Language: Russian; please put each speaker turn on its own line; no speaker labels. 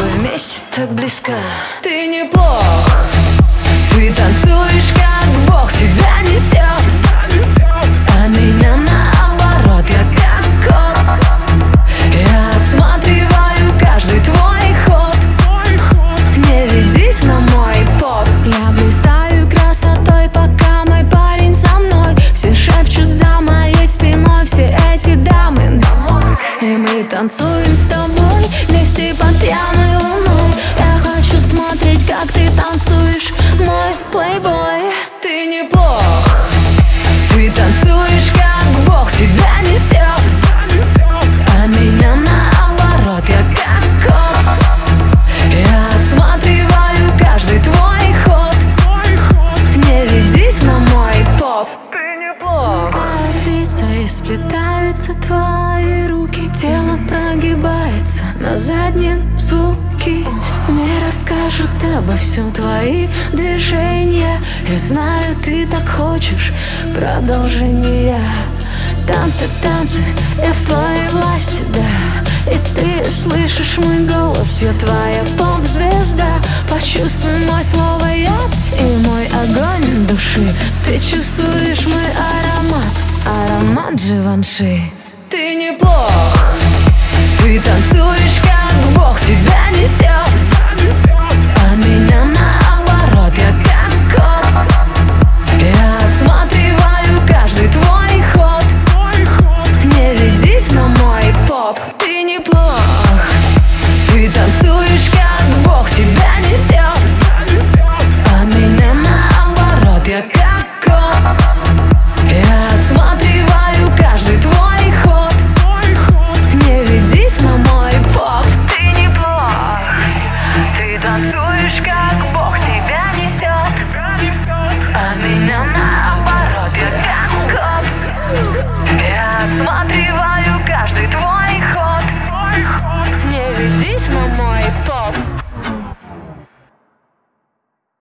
тобой вместе так близко. Ты неплох, ты танцуешь как Бог, тебя несет, а меня наоборот, я как коп. Я отсматриваю каждый твой ход. Не ведись на мой поп. Я блистаю красотой, пока мой парень со мной. Все шепчут за моей спиной, все эти дамы домой. И мы танцуем с тобой вместе под пьяной луной. Я хочу смотреть, как ты танцуешь, мой плейбой. Ты неплох, ты танцуешь как Бог, тебя несет, а меня наоборот, я как коп. Я отсматриваю каждый твой ход. Не ведись на мой поп. Ты неплох. Лица и сплетаются твои руки, тело прогибается на заднем звуке. Мне расскажут обо всем твои движения. Я знаю, ты так хочешь продолжения. Танцы, танцы, я в твоей власти, да. И ты слышишь мой голос, я твоя поп-звезда. Почувствуй мой слово яд и мой огонь души. Ты чувствуешь мой аромат, аромат Живанши. Ты неплох, ты танцуешь